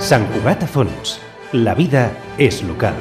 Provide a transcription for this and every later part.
Sant Cugat a Fons. La vida és local.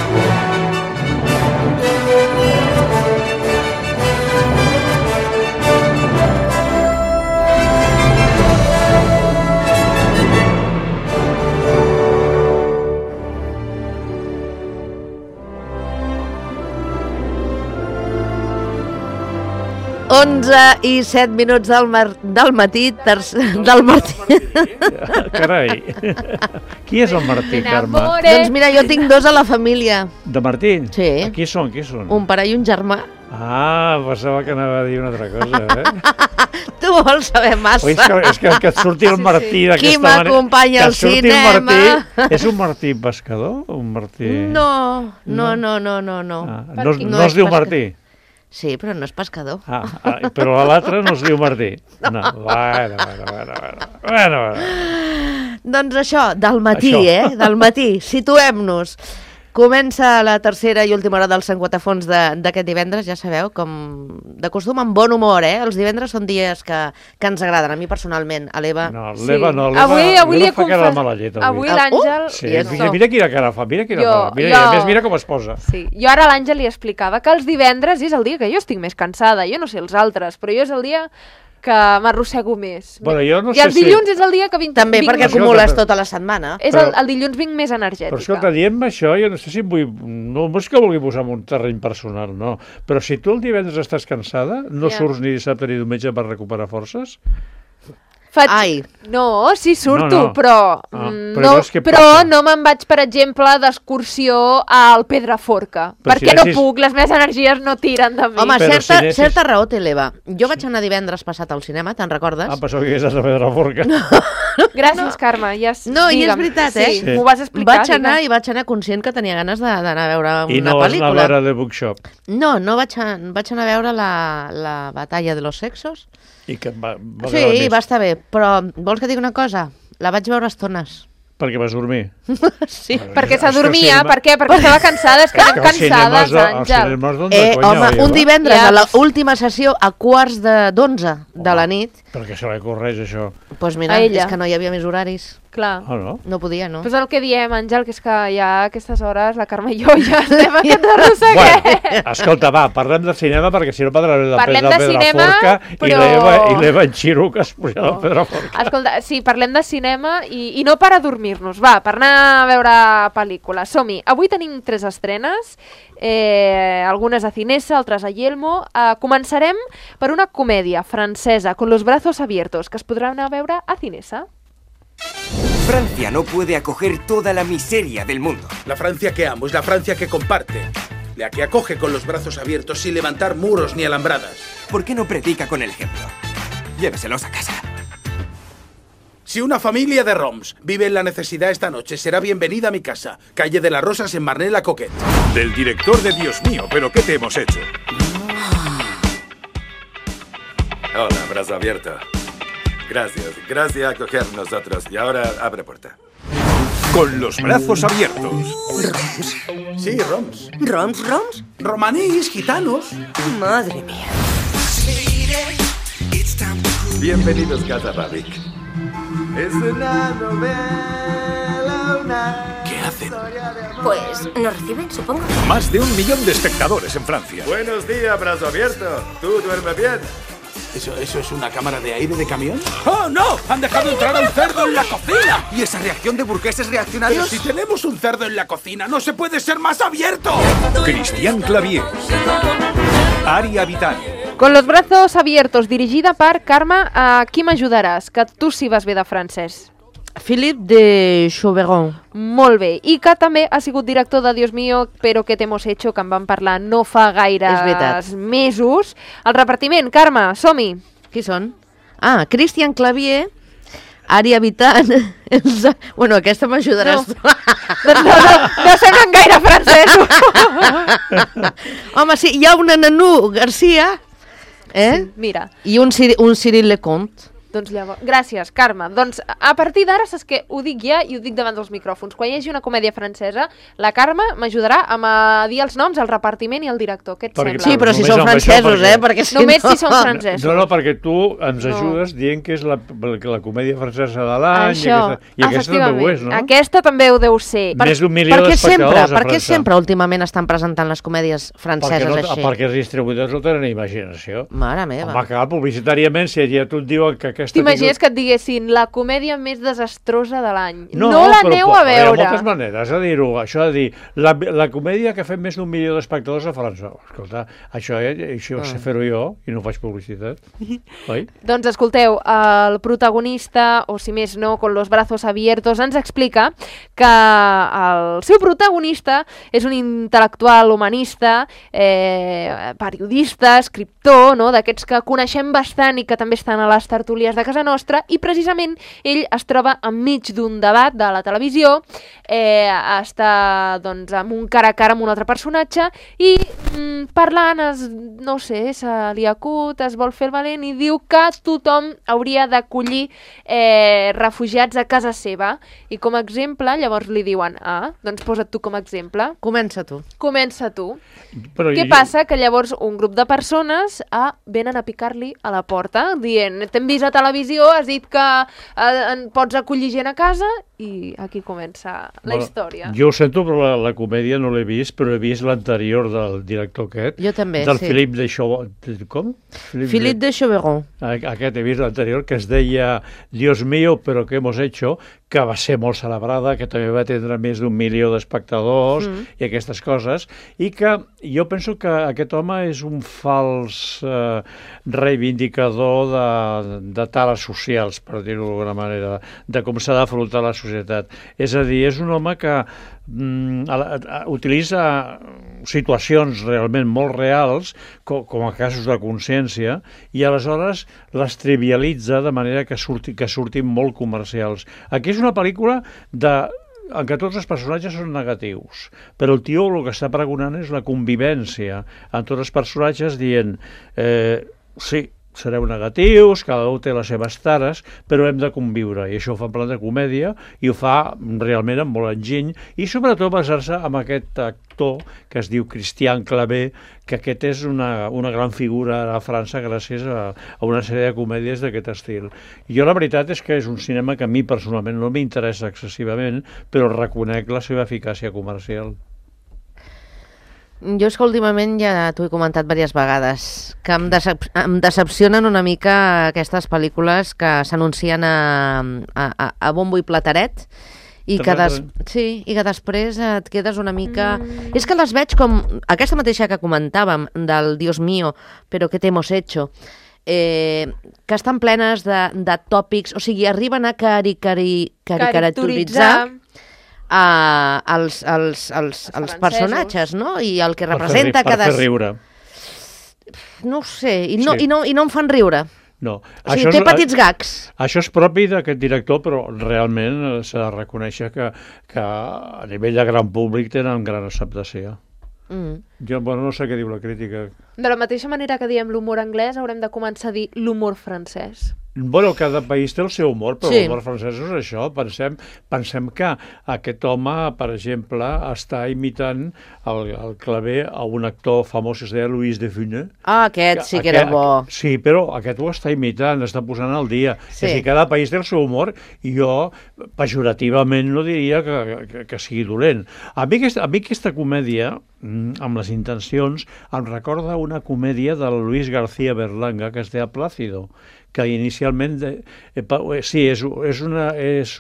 i 7 minuts del matí, del Martí. Carai, qui és el Martí, Carme? Doncs mira, jo tinc dos a la família. De Martí? Sí. Qui són? Un pare i un germà. Ah, pensava que anava a dir una altra cosa, Tu vols saber massa. És que et surti el Martí d'aquesta manera. Qui m'acompanya al cinema? És un Martí pescador? Un Martí... No. No es diu Martí? Sí, però no és pescador. Però l'altre no es diu Martí. No. Bueno. Doncs això, del matí, del matí. Situem-nos. Comença la tercera i última hora del Sant Cugat a Fons d'aquest divendres, ja sabeu, com de costum, amb bon humor, Els divendres són dies que ens agraden, a mi personalment, a l'Eva... No, l'Eva no, l'Eva fa cara de mala llet. Avui l'Àngel... Sí, mira quina cara fa, a més mira com es posa. Sí, jo ara a l'Àngel li explicava que els divendres és el dia que jo estic més cansada, jo no sé els altres, però jo és el dia que m'arrossego més. Bueno, jo no I els dilluns és el dia que vinc... També perquè acumules tota la setmana. El dilluns vinc més energètica. Però escolta, diem això, jo no sé si vull... No és que vulgui posar en un terreny personal, no. Però si tu el divendres estàs cansada, no surts ni dissabte ni diumenge per recuperar forces? No, sí surto, però no me'n vaig, per exemple, d'excursió al Pedraforca, perquè no puc, les meves energies no tiren de mi. Home, certa raó té l'Eva. Jo vaig anar divendres passat al cinema, te'n recordes? Pensava que haguessis a Pedraforca. Gràcies, Carme. No, i és veritat, Sí, m'ho vas explicar. Vaig anar conscient que tenia ganes d'anar a veure una pel·lícula. I no vas anar a veure The Bookshop? No, vaig anar a veure la batalla de los sexos. I que va sí, va estar bé, però vols que digui una cosa? La vaig veure a estones. Perquè vas dormir? Sí. Perquè s'adormia, per què? Perquè estava cansada, és que anem cansades, Àngel. Home, un divendres a l'última sessió a 11:45 de la nit. Perquè se li correix, això. Doncs mira, és que no hi havia més horaris. Clar. No podia, no? Però és el que diem, Àngel, que és que ja a aquestes hores la Carme i jo ja estem a aquest arrosseguet. Bueno, escolta, va, parlem de cinema, perquè si no parlarem de Pedraforca i l'Eva en Xiro que es puja al Pedraforca. Escolta, sí, parlem de cinema i no per adormir-nos, va, per anar a veure pel·lícules. Som-hi. Avui tenim 3 estrenes, algunes a Cinesa, altres a Yelmo. Començarem per una comèdia francesa, Con los brazos abiertos, que es podrà anar a veure a Cinesa. Francia no puede acoger toda la miseria del mundo. La Francia que amo es la Francia que comparte, la que acoge con los brazos abiertos sin levantar muros ni alambradas. ¿Por qué no predica con el ejemplo? Lléveselos a casa. Si una familia de Roms vive en la necesidad esta noche, será bienvenida a mi casa, calle de las Rosas en Marnay-la-Coquette. Del director de Dios mío, ¿pero qué te hemos hecho? Hola, brazo abierto. Gracias a coger nosotros. Y ahora abre puerta. Con los brazos abiertos. ¿Roms? Sí, Roms. ¿Roms? Romanís, gitanos. Madre mía. Bienvenidos, Casa Babik. Es una novela, ¿Qué hacen? Pues nos reciben, supongo. Más de 1 millón de espectadores en Francia. Buenos días, brazo abierto. ¿Tú duermes bien? ¿Eso es una cámara de aire de camión? ¡Oh, no! ¡Han dejado entrar a un cerdo en la cocina! ¿Y esa reacción de burgueses reaccionarios? Pero si tenemos un cerdo en la cocina, ¡no se puede ser más abierto! Christian Clavier. Aria Vitani. Con los brazos abiertos, dirigida per Carme. Qui m'ajudaràs? Que tu sí vas bé de francès. Philippe de Chauveron. Molt bé. I que també ha sigut director de Dios mío, però que t'hemos hecho, que en vam parlar no fa gaires mesos. El repartiment, Carme, som-hi. Qui són? Christian Clavier, Aria Vitani... Bueno, aquesta m'ajudaràs tu. No semblen gaire francesos. Home, sí, hi ha una Nanou Garcia, Sí, mira. I un Cyril Lecomte. Doncs llavors, gràcies, Carme. Doncs a partir d'ara saps que ho dic ja i ho dic davant dels micròfons. Quan hi hagi una comèdia francesa, la Carme m'ajudarà a dir els noms, el repartiment i el director. Què et sembla? Sí, però si són francesos, perquè si només si són francesos. No, perquè tu ens ajudes dient que és la comèdia francesa de l'any. I aquesta també ho és, no? Aquesta també ho deu ser. Més d'un milió d'espectadors a França. Per què sempre últimament estan presentant les comèdies franceses així? Perquè els distribuïdors no tenen imaginació. Mare meva. Home, clar, publicitàriament, si ja tu et diuen que aquesta... T'imagines que et diguessin la comèdia més desastrosa de l'any. No l'aneu a veure. Hi ha moltes maneres de dir-ho. Això de dir, la comèdia que ha fet més d'un milió d'espectadors a França. Escolta, això sé fer-ho jo i no faig publicitat. Oi? Doncs escolteu, el protagonista, o si més no, con los brazos abiertos, ens explica que el seu protagonista és un intel·lectual humanista, periodista, escriptor, no? D'aquests que coneixem bastant i que també estan a les tertúlies de casa nostra, i precisament ell es troba enmig d'un debat de la televisió, està doncs amb un cara a cara amb un altre personatge i parlant, no sé, se li acut, es vol fer el valent i diu que tothom hauria d'acollir refugiats a casa seva, i com a exemple llavors li diuen, doncs posa't tu com a exemple. Comença tu. Què passa? Que llavors un grup de persones venen a picar-li a la porta dient, t'hem vist a televisió, has dit que pots acollir gent a casa, i aquí comença la història. Jo ho sento, però la comèdia no l'he vist, però he vist l'anterior del director aquest. Jo també, del Philippe de Chauveron. Com? Philippe de Chauveron. Aquest he vist l'anterior, que es deia Dios mío, pero ¿qué hemos hecho?, que va ser molt celebrada, que també va tindre més d'un milió d'espectadors i aquestes coses, i que jo penso que aquest home és un fals reivindicador de tales socials, per dir-ho d'alguna manera, de com s'ha d'afrontar la societat. És a dir, és un home que utilitza situacions realment molt reals, com a casos de consciència, i aleshores les trivialitza de manera que surtin molt comercials. Aquí és una pel·lícula en què tots els personatges són negatius, però el tio el que està pregonant és la convivència amb tots els personatges dient sí, sereu negatius, cada un té les seves tares, però hem de conviure, i això ho fa en plan de comèdia, i ho fa realment amb molt enginy, i sobretot basar-se en aquest actor que es diu Christian Clavier, que aquest és una gran figura a França gràcies a una sèrie de comèdies d'aquest estil. Jo la veritat és que és un cinema que a mi personalment no m'interessa excessivament, però reconec la seva eficàcia comercial. Jo és que últimament ja t'ho he comentat diverses vegades, que em decepcionen una mica aquestes pel·lícules que s'anuncien a bombo i plateret i que després et quedes una mica... És que les veig com aquesta mateixa que comentàvem del Dios mío, però què t'hemos hecho, que estan plenes de tòpics, o sigui, arriben a caricaturitzar els personatges, no? I el que representa per fer riure. No ho sé, i no em fan riure. No. O sigui, té petits gags. Això és propi d'aquest director, però realment s'ha de reconèixer que a nivell de gran públic tenen gran acceptació. Jo no sé què diu la crítica. De la mateixa manera que diem l'humor anglès, haurem de començar a dir l'humor francès. Bueno, cada país té el seu humor, però l'humor francès és això. Pensem que aquest home, per exemple, està imitant el Clavier a un actor famós que es deia Louis de Funès. Aquest sí que era bo. Sí, però aquest ho està imitant, està posant al dia. És a dir, cada país té el seu humor i jo, pejorativament, no diria que sigui dolent. A mi aquesta comèdia, amb les intencions, em recorda una comèdia del Luis García Berlanga que es deia Plácido, que inicialment és una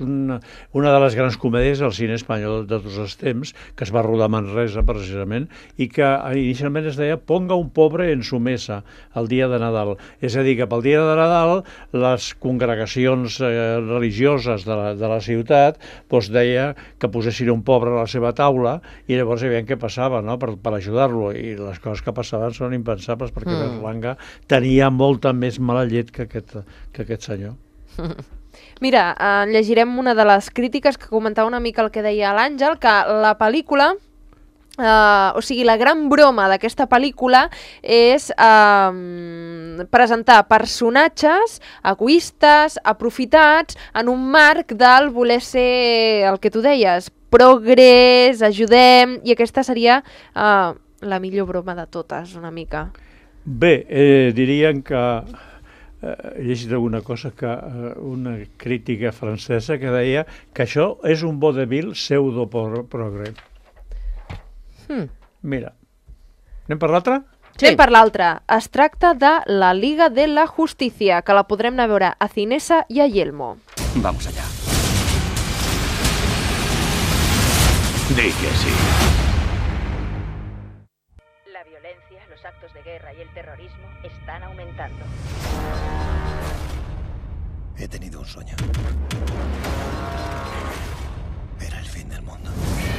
de les grans comèdies del cine espanyol de tots els temps, que es va rodar a Manresa precisament, i que inicialment es deia Ponga un pobre en su mesa el dia de Nadal. És a dir, que pel dia de Nadal les congregacions religioses de la ciutat deia que posessin un pobre a la seva taula i llavors hi havia què passava, no? per ajudar-lo, i les coses que passaven són impensables perquè Berlanga tenia molta més mala llet que aquest senyor. Mira, llegirem una de les crítiques que comentava una mica el que deia l'Àngel, que la pel·lícula o sigui, la gran broma d'aquesta pel·lícula és presentar personatges egoistes, aprofitats, en un marc del voler ser el que tu deies, progrés, ajudem, i aquesta seria la millor broma de totes, una mica. Bé, dirien que he llegit alguna cosa, que una crítica francesa que deia que això és un vodevil pseudo-progre. Mira, anem per l'altra? Sí. Anem per l'altra. Es tracta de La Liga de la Justicia, que la podrem anar a veure a Cinesa i a Yelmo. Vamos allá. Di que sí. La violencia, los actos de guerra y el terrorismo están aumentando. He tenido un sueño. Era el fin del mundo.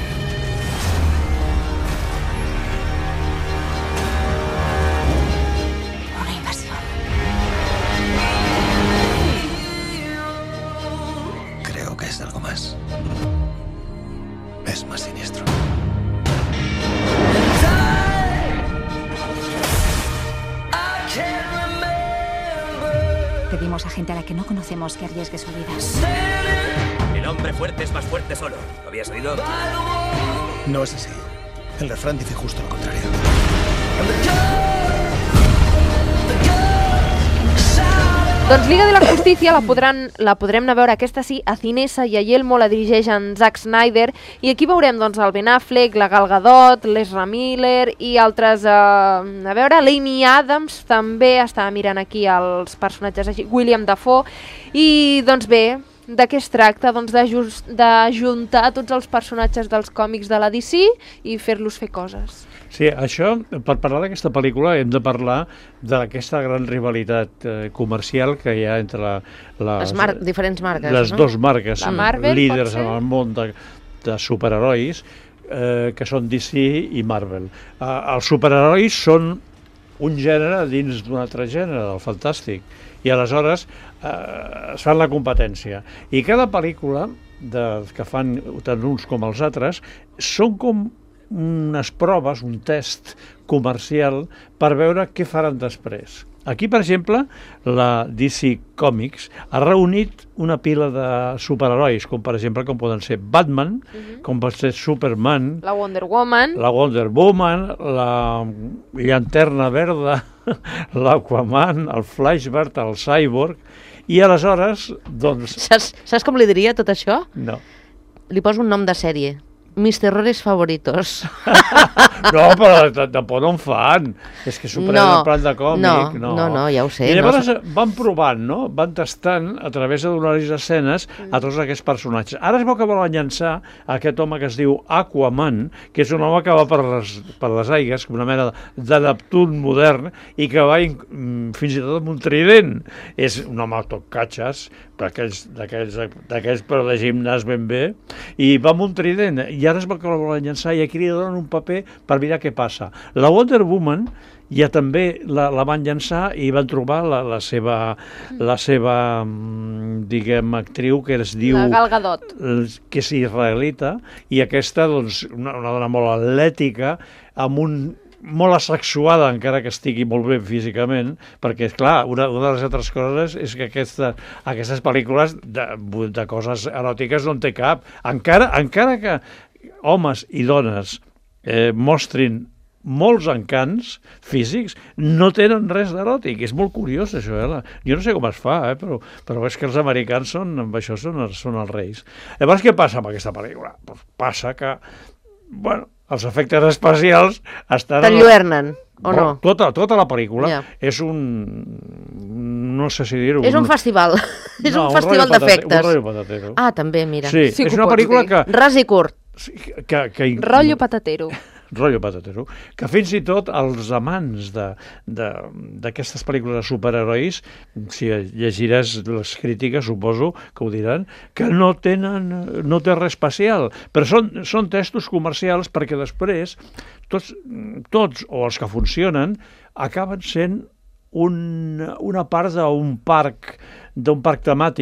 Una invasión. Creo que es algo más. Es más siniestro. Pedimos a gente a la que no conocemos que arriesgue su vida. El hombre fuerte es más fuerte solo. ¿Lo habías oído? No es así. El refrán dice justo lo contrario. Doncs Liga de la Justícia la podrem anar a veure, aquesta sí, a Cinesa i a Yelmo, la dirigeix en Zack Snyder, i aquí veurem doncs, el Ben Affleck, la Gal Gadot, l'Ezra Miller i altres, a veure, l'Amy Adams també, estava mirant aquí els personatges així, William Dafoe, i doncs bé, de què es tracta? Doncs d'ajuntar tots els personatges dels còmics de la DC i fer-los fer coses. Sí, això, per parlar d'aquesta pel·lícula hem de parlar d'aquesta gran rivalitat comercial que hi ha entre diferents marques, les dues marques Marvel, líders en el món de superherois, que són DC i Marvel. Els superherois són un gènere dins d'un altre gènere, del fantàstic, i aleshores es fan la competència. I cada pel·lícula que fan tant uns com els altres són com unes proves, un test comercial per veure què faran després. Aquí, per exemple, la DC Comics ha reunit una pila de superherois, com per exemple com poden ser Batman, com pot ser Superman, la Wonder Woman, la Llanterna Verda, l'Aquaman, el Flash Verd, el Cyborg, i aleshores, doncs... Saps com li diria tot això? No. Li poso un nom de sèrie. Mis terrores favoritos. No, però de por no en fan. És que superen el plan de còmic. No, ja ho sé. I llavors van provant, no? Van tastant a través de donar-los escenes a tots aquests personatges. Ara es veu que volen llançar aquest home que es diu Aquaman, que és un home que va per les aigues, com una mena de Neptun modern, i que va fins i tot amb un trident. És un home tot catxes, d'aquells però de gimnàs ben bé, i va amb un trident. I ara es veu que la volen llançar i aquí li donen un paper per mirar què passa. La Wonder Woman ja també la van llançar i van trobar la seva diguem, actriu, que es diu... La Gal Gadot. Que és israelita, i aquesta, doncs, una dona molt atlètica, amb molt asexuada, encara que estigui molt bé físicament, perquè, clar, una de les altres coses és que aquestes pel·lícules de coses eròtiques no en té cap. Encara que homes i dones mostrin molts encants físics, no tenen res d'eròtic. És molt curiós, això. Jo no sé com es fa, però és que els americans amb això són els reis. Llavors, què passa amb aquesta pel·lícula? Pues passa que, bueno, els efectes especials estan... T'enlluernen, o no? Tota la pel·lícula és un... no sé si dir-ho... És un festival. És un festival d'efectes. Un rotllo patatero. Ah, també, mira. Sí, és una pel·lícula que... Ras i curt. Rotllo patatero. Rotllo patatero, que fins i tot els amants d'aquestes pel·lícules de superherois, si llegiràs les crítiques, suposo que ho diran, que no té res especial, però són testos comercials perquè després tots o els que funcionen acaben sent una part d'un parc temàtic,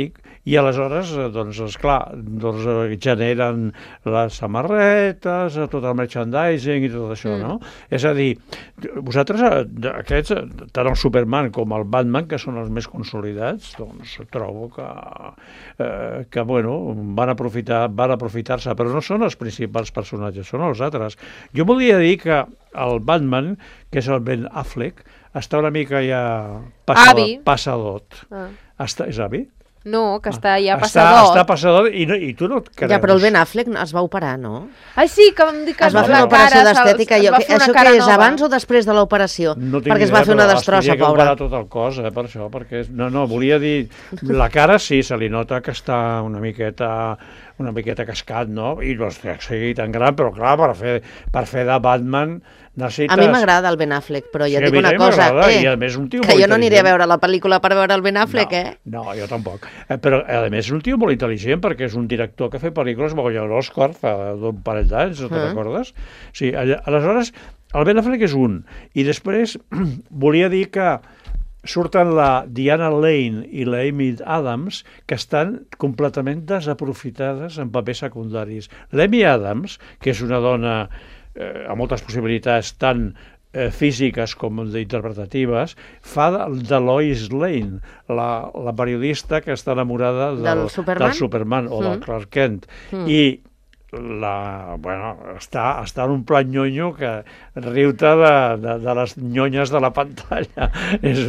I aleshores, doncs, esclar, generen les samarretes, tot el merchandising i tot això, no? És a dir, vosaltres, aquests, tant el Superman com el Batman, que són els més consolidats, doncs trobo que bueno, van aprofitar-se, però no són els principals personatges, són els altres. Jo volia dir que el Batman, que és el Ben Affleck, està una mica ja passadot. És avi? No, que està ja passadot. Està passadot i tu no et creus. Ja, però el Ben Affleck es va operar, no? Ai, sí, que vam dir que es va fer una operació d'estètica. Això què és, abans o després de l'operació? Perquè es va fer una destrossa, pobre. Operar tot el cos, per això, perquè... No, volia dir... La cara sí, se li nota que està una miqueta cascat, no? I no sigui tan gran, però clar, per fer de Batman necessites... A mi m'agrada el Ben Affleck, però ja dic una cosa, i a més un tio que jo no aniré a veure la pel·lícula per veure el Ben Affleck, No, jo tampoc. Però, a més, és un tio molt intel·ligent, perquè és un director que ha fet pel·lícules, va guanyar l'Oscar fa un parell d'anys, no te'n recordes? Sí, aleshores, el Ben Affleck és un. I després volia dir que surten la Diana Lane i la Amy Adams, que estan completament desaprofitades en papers secundaris. L'Amy Adams, que és una dona amb moltes possibilitats tant físiques com interpretatives, fa de Lois Lane, la periodista que està enamorada del Superman o del Clark Kent. I està en un plan nyonyo que riu-te de les nyonyes de la pantalla. És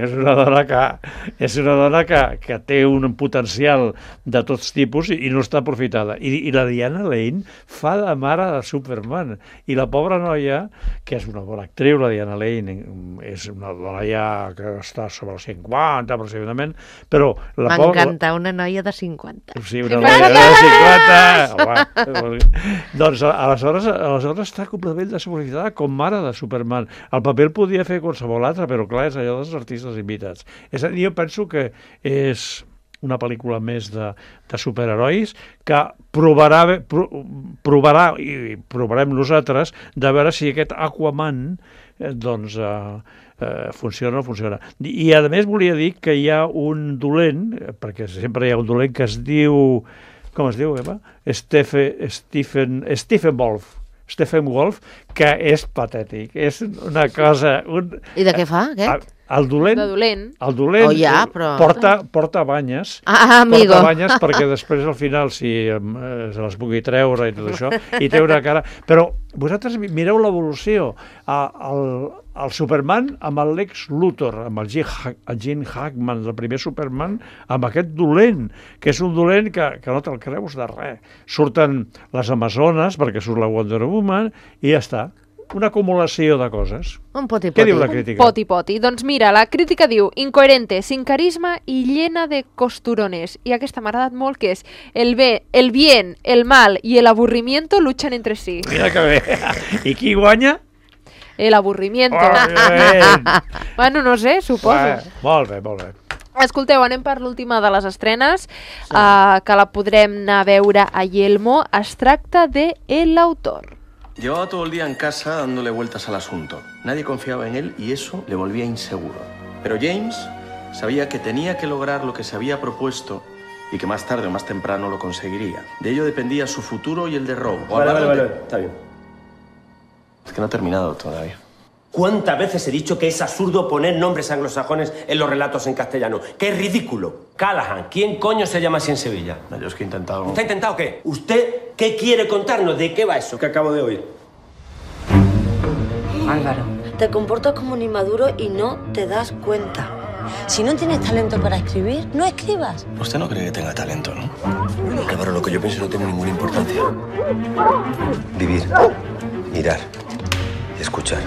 una dona que té un potencial de tots tipus i no està aprofitada. I la Diana Lane fa de mare de Superman. I la pobra noia, que és una bona actriu, la Diana Lane, és una dona ja que està sobre els 50, aproximadament, però... M'encanta una noia de 50. Sí, una noia de 50! Doncs aleshores està completament desaprofitada com mare de Superman. El paper el podia fer qualsevol altre, però clar, és allò dels artistes invitats. És a dir, jo penso que és una pel·lícula més de superherois que provarà i provarem nosaltres de veure si aquest Aquaman funciona o no funciona. I a més volia dir que hi ha un dolent, perquè sempre hi ha un dolent que es diu... Com es diu, Eva? Stephen Wolf, que és patètic. És una cosa... I de què fa, aquest? El dolent, porta banyes. Amigo. Porta banyes perquè després al final se les pugui treure i tot això, i té una cara... Però vosaltres mireu l'evolució. El Superman amb el Lex Luthor, amb el Gene Hackman, el primer Superman, amb aquest dolent, que és un dolent que no te'l creus de res. Surten les Amazones, perquè surt la Wonder Woman, i ja està. Una acumulació de coses. Un poti-poti. Què diu la crítica? Poti-poti. Doncs mira, la crítica diu incoherente, sin carisma y llena de costurones. I aquesta m'ha agradat molt, que és el bien, el mal y el aburrimiento luchan entre sí. Mira que bé. I qui guanya? El aburrimiento. Bueno, no sé, suposo. Molt bé, molt bé. Escolteu, anem per l'última de les estrenes, que la podrem anar a veure a Yelmo. Es tracta de El Autor. Llevaba todo el día en casa dándole vueltas al asunto. Nadie confiaba en él y eso le volvía inseguro. Pero James sabía que tenía que lograr lo que se había propuesto y que más tarde o más temprano lo conseguiría. De ello dependía su futuro y el de Rogue. Vale, está bien. Es que no ha terminado todavía. ¿Cuántas veces he dicho que es absurdo poner nombres anglosajones en los relatos en castellano? ¡Qué ridículo! Callahan, ¿quién coño se llama así en Sevilla? No, yo es que he intentado... ¿Usted ha intentado qué? ¿Usted qué quiere contarnos? ¿De qué va eso que acabo de oír? Álvaro, te comportas como un inmaduro y no te das cuenta. Si no tienes talento para escribir, no escribas. Usted no cree que tenga talento, ¿no? Álvaro, lo que yo pienso no tiene ninguna importancia. Vivir, mirar y escuchar.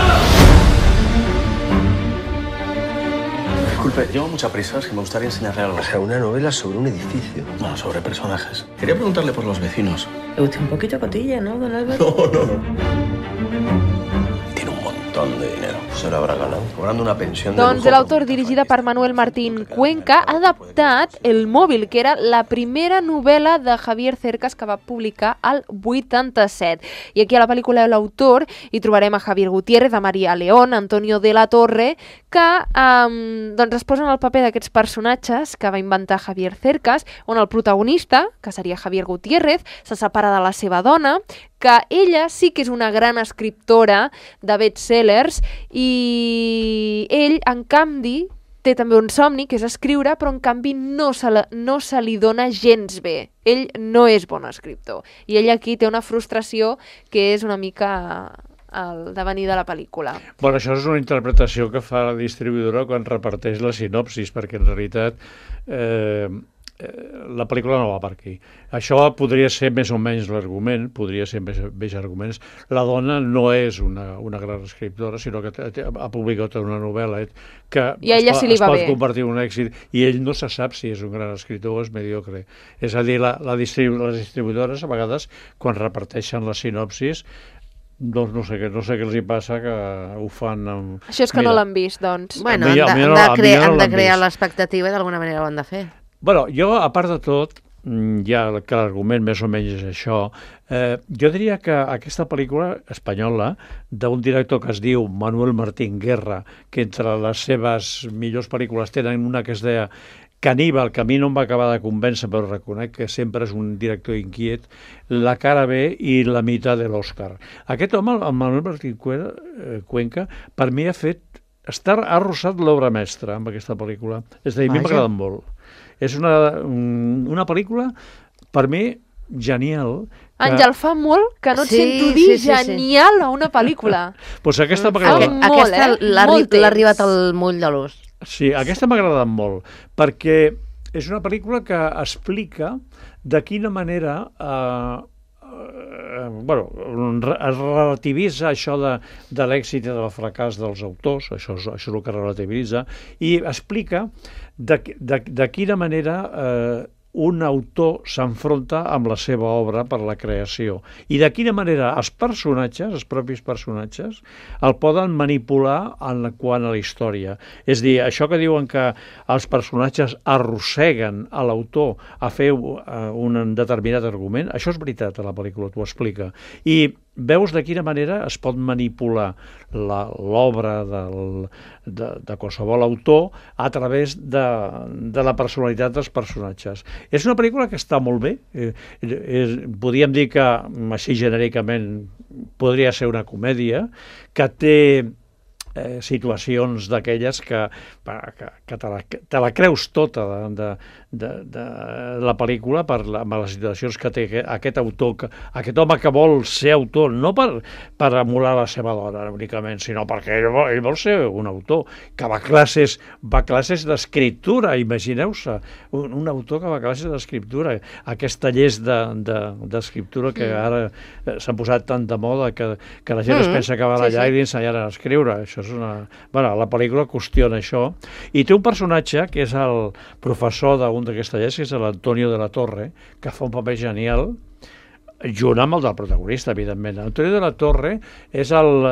Disculpe, llevo mucha prisa, es que me gustaría enseñarle algo. O sea, una novela sobre un edificio. No, sobre personajes. Quería preguntarle por los vecinos. Le gusta un poquito cotilla, ¿no, don Álvaro? No. Tiene un montón montón de dinero. Se lo habrá ganado, cobrando una pensión de Doncs lujo. l'autor, dirigida per Manuel Martín Cuenca, ha adaptat El mòbil, que era la primera novel·la de Javier Cercas que va publicar al 87. I aquí a la pel·lícula de l'autor hi trobarem a Javier Gutiérrez, a María León, Antonio de la Torre, que doncs es posen al paper d'aquests personatges que va inventar Javier Cercas, on el protagonista, que seria Javier Gutiérrez, se separa de la seva dona, que ella sí que és una gran escriptora de bestsellers i ell, en canvi, té també un somni, que és escriure, però en canvi no se li dona gens bé. Ell no és bon escriptor. I ell aquí té una frustració que és una mica el devenir de la pel·lícula. Bueno, això és una interpretació que fa la distribuïdora quan reparteix la sinopsis, perquè en realitat la pel·lícula no va per aquí. Això podria ser més o menys l'argument, podria ser més arguments. La dona no és una gran escriptora, sinó que ha publicat una novel·la que es pot convertir en un èxit, i ell no se sap si és un gran escriptor o és mediocre. És a dir, les distribuïdores a vegades, quan reparteixen la sinopsis, doncs no sé què els hi passa, que ho fan amb... Això és que no l'han vist, doncs. Bueno, han de crear l'expectativa i d'alguna manera ho han de fer. Bueno, jo, a part de tot, ja que l'argument més o menys és això, jo diria que aquesta pel·lícula espanyola, d'un director que es diu Manuel Martín Guerra, que entre les seves millors pel·lícules tenen una que es deia Caníbal, que a mi no em va acabar de convèncer, però reconec que sempre és un director inquiet, La cara B i La mitad de l'Òscar. Aquest home, el Manuel Martín Cuenca, per mi ha arrossat l'obra mestra amb aquesta pel·lícula. És a dir, a mi m'ha agradat molt. És una pel·lícula, per mi, genial. Àngel, fa molt que no et sento dir genial a una pel·lícula. Doncs aquesta m'ha agradat. Aquesta l'ha arribat al moll de l'os. Sí, aquesta m'ha agradat molt, perquè és una pel·lícula que explica de quina manera es relativitza això de l'èxit i del fracàs dels autors, això és el que relativitza, i explica de quina manera un autor s'enfronta amb la seva obra per la creació i de quina manera els propis personatges, el poden manipular quant a la història. És a dir, això que diuen que els personatges arrosseguen a l'autor a fer un determinat argument, això és veritat a la pel·lícula, t'ho explica. I veus de quina manera es pot manipular l'obra de qualsevol autor a través de la personalitat dels personatges. És una pel·lícula que està molt bé. Podríem dir que, així genèricament, podria ser una comèdia, que té situacions d'aquelles que te la creus tota de la pel·lícula amb les situacions que té aquest autor, aquest home que vol ser autor, no per emular la seva dona únicament, sinó perquè ell vol ser un autor que va a classes d'escriptura. Imagineu-se, un autor que va a classes d'escriptura, aquesta llest d'escriptura que ara s'han posat tant de moda que la gent es pensa que va allà i li ensenyaran a escriure. Això és la pel·lícula qüestiona això, i té un personatge que és el professor d'un d'aquesta llest, que és l'Antonio de la Torre, que fa un paper genial, junt amb el del protagonista, evidentment. Antonio de la Torre és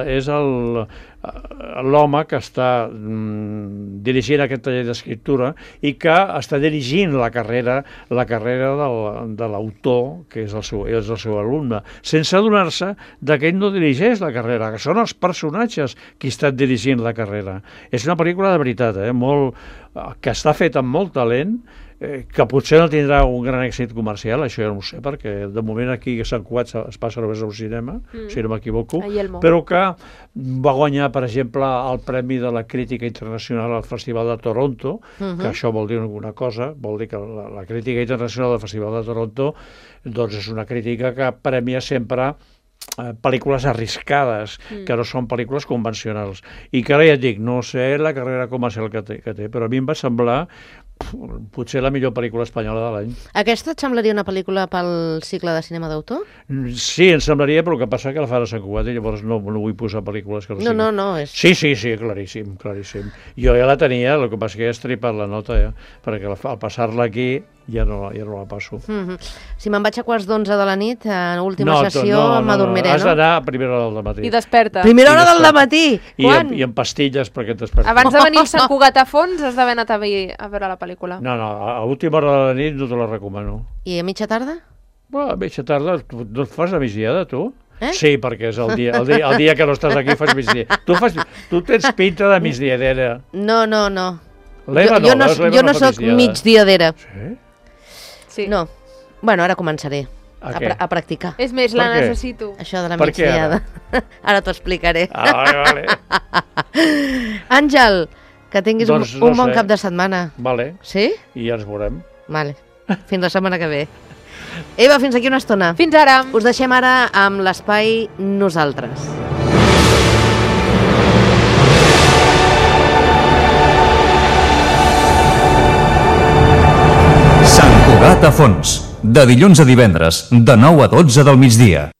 l'home que està dirigint aquest taller d'escriptura i que està dirigint la carrera de l'autor, que és el seu alumne, sense adonar-se que ell no dirigeix la carrera, que són els personatges qui estan dirigint la carrera. És una pel·lícula de veritat, que està feta amb molt talent, que potser no tindrà un gran èxit comercial, això ja no ho sé, perquè de moment aquí a Sant Cugat es passa només al cinema, si no m'equivoco, però que va guanyar, per exemple, el Premi de la Crítica Internacional al Festival de Toronto, que això vol dir alguna cosa, vol dir que la Crítica Internacional del Festival de Toronto doncs és una crítica que premia sempre pel·lícules arriscades, que no són pel·lícules convencionals, i que ara ja et dic, no sé la carrera comercial que té, però a mi em va semblar potser la millor pel·lícula espanyola de l'any. Aquesta et semblaria una pel·lícula pel cicle de cinema d'autor? Sí, em semblaria, però el que passa que la fan a Sant Cugat i llavors no vull posar pel·lícules que no siguin. No, és... Sí, claríssim. Jo ja la tenia, el que passa que ja he estripat la nota, perquè al passar-la aquí ja no la passo. Si me'n vaig a quarts d'11 de la nit, a última sessió m'adormiré, no? Has d'anar a primera hora del matí. I desperta. Primera hora del matí? Quan? I amb pastilles perquè et desperta. Abans de venir a Sant Cugat a fons has d'haver anat a veure la pel·lícula. No, a última hora de la nit no te la recomano. I a mitja tarda? A mitja tarda, no et fas a migdiada, tu? Sí, perquè és el dia que no estàs aquí fas migdiada. Tu tens pinta de migdiadera. No. Jo no soc migdiadera. Sí? No. Bueno, ara començaré a practicar. És més, la necessito. Això de la migdiada. Ara t'ho explicaré. Vale. Àngel, que tinguis un bon cap de setmana. Vale. Sí? I ja ens veurem. Vale. Fins la setmana que ve. Eva, fins aquí una estona. Fins ara. Us deixem ara amb l'espai Nosaltres. Sant Cugat a fons, de dilluns a divendres, de 9 a 12 del migdia.